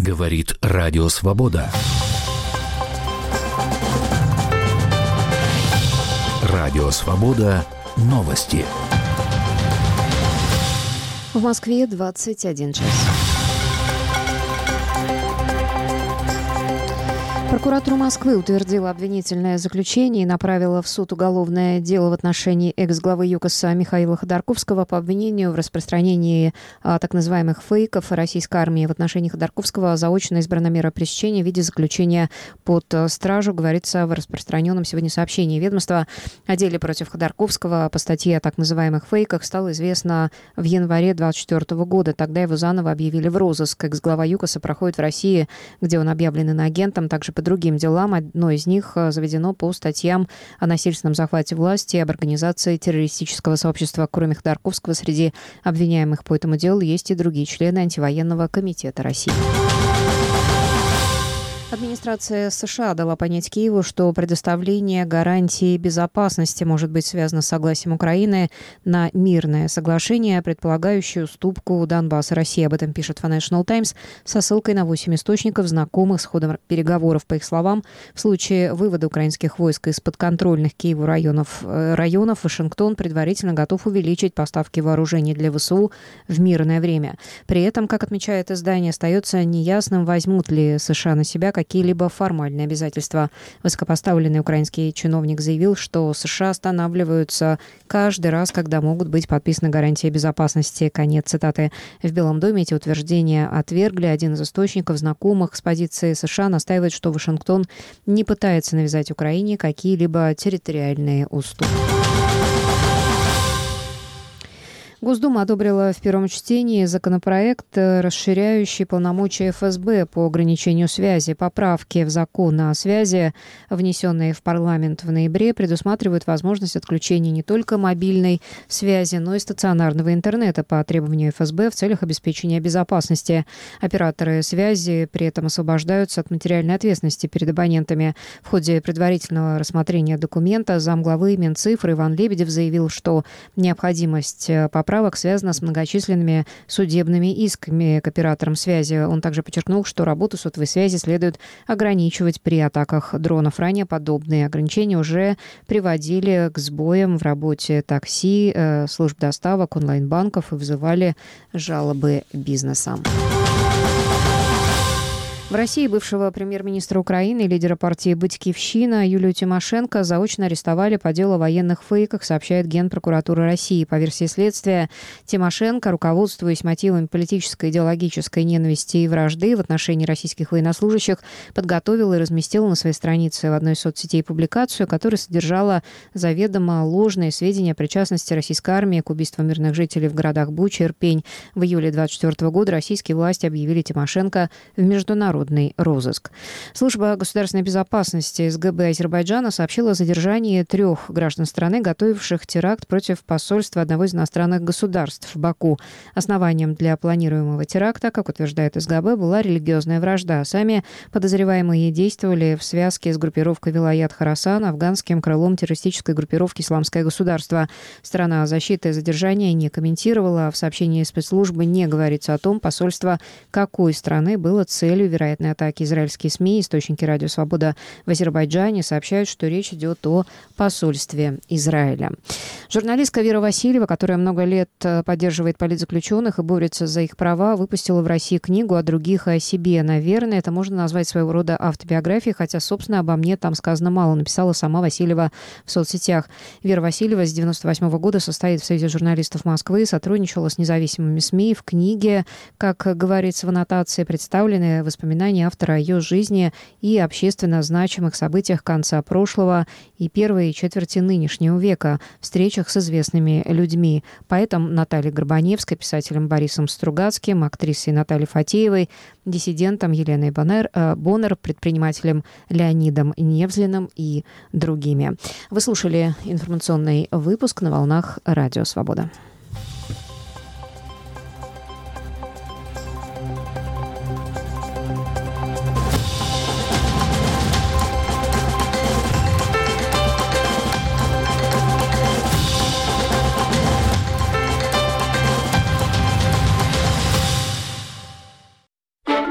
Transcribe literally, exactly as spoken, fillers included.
Говорит Радио Свобода. Радио Свобода. Новости. В Москве двадцать один час. Прокуратура Москвы утвердила обвинительное заключение и направила в суд уголовное дело в отношении экс-главы ЮКОСа Михаила Ходорковского по обвинению в распространении а, так называемых фейков российской армии. В отношении Ходорковского заочно избрана мера пресечения в виде заключения под стражу, говорится в распространенном сегодня сообщении ведомства. О деле против Ходорковского по статье о так называемых фейках стало известно в январе две тысячи двадцать четвёртого года. Тогда его заново объявили в розыск. Экс-глава ЮКОСа проходит в России, где он объявлен иноагентом, также по другим делам. Одно из них заведено по статьям о насильственном захвате власти и об организации террористического сообщества. Кроме Ходорковского, среди обвиняемых по этому делу есть и другие члены антивоенного комитета России. Администрация США дала понять Киеву, что предоставление гарантии безопасности может быть связано с согласием Украины на мирное соглашение, предполагающее уступку Донбасса России. Об этом пишет Financial Times со ссылкой на восемь источников, знакомых с ходом переговоров. По их словам, в случае вывода украинских войск из подконтрольных Киеву районов, районов Вашингтон предварительно готов увеличить поставки вооружений для ВСУ в мирное время. При этом, как отмечает издание, остается неясным, возьмут ли США на себя какие-либо формальные обязательства. Высокопоставленный украинский чиновник заявил, что США останавливаются каждый раз, когда могут быть подписаны гарантии безопасности. Конец цитаты. В Белом доме эти утверждения отвергли. Один из источников, знакомых с позицией США, настаивает, что Вашингтон не пытается навязать Украине какие-либо территориальные уступки. Госдума одобрила в первом чтении законопроект, расширяющий полномочия эф эс бэ по ограничению связи. Поправки в закон о связи, внесенные в парламент в ноябре, предусматривают возможность отключения не только мобильной связи, но и стационарного интернета по требованию эф эс бэ в целях обеспечения безопасности. Операторы связи при этом освобождаются от материальной ответственности перед абонентами. В ходе предварительного рассмотрения документа замглавы Минцифры Иван Лебедев заявил, что необходимость поправки Поправок связано с многочисленными судебными исками к операторам связи. Он также подчеркнул, что работу сотовой связи следует ограничивать при атаках дронов. Ранее подобные ограничения уже приводили к сбоям в работе такси, э, служб доставок, онлайн-банков и вызывали жалобы бизнеса. В России бывшего премьер-министра Украины и лидера партии «Батькивщина» Юлию Тимошенко заочно арестовали по делу о военных фейках, сообщает Генпрокуратура России. По версии следствия, Тимошенко, руководствуясь мотивами политической, идеологической ненависти и вражды в отношении российских военнослужащих, подготовила и разместила на своей странице в одной из соцсетей публикацию, которая содержала заведомо ложные сведения о причастности российской армии к убийству мирных жителей в городах Буча и Ирпень. В июле две тысячи двадцать четвёртого года российские власти объявили Тимошенко в международный розыск. Служба государственной безопасности эс гэ бэ Азербайджана сообщила о задержании трех граждан страны, готовивших теракт против посольства одного из иностранных государств в Баку. Основанием для планируемого теракта, как утверждает эс гэ бэ, была религиозная вражда. Сами подозреваемые действовали в связке с группировкой Вилаят Хорасан, афганским крылом террористической группировки «Исламское государство». Сторона защиты задержания не комментировала. В сообщении спецслужбы не говорится о том, посольство какой страны было целью вероятной атаки. Израильские СМИ, источники Радио Свобода в Азербайджане сообщают, что речь идет о посольстве Израиля. Журналистка Вера Васильева, которая много лет поддерживает политзаключенных и борется за их права, выпустила в России книгу о других и о себе. Наверное, это можно назвать своего рода автобиографией, хотя, собственно, обо мне там сказано мало, написала сама Васильева в соцсетях. Вера Васильева с девяносто восьмого года состоит в Союзе журналистов Москвы, сотрудничала с независимыми СМИ. В книге, как говорится в аннотации, представлены воспоминания автора о ее жизни и общественно значимых событиях конца прошлого и первой четверти нынешнего века, встречах с известными людьми. Поэтом Натальей Горбаневской, писателем Борисом Стругацким, актрисой Натальей Фатеевой, диссидентом Еленой Боннер, Боннер, предпринимателем Леонидом Невзлиным и другими. Вы слушали информационный выпуск на волнах Радио Свобода.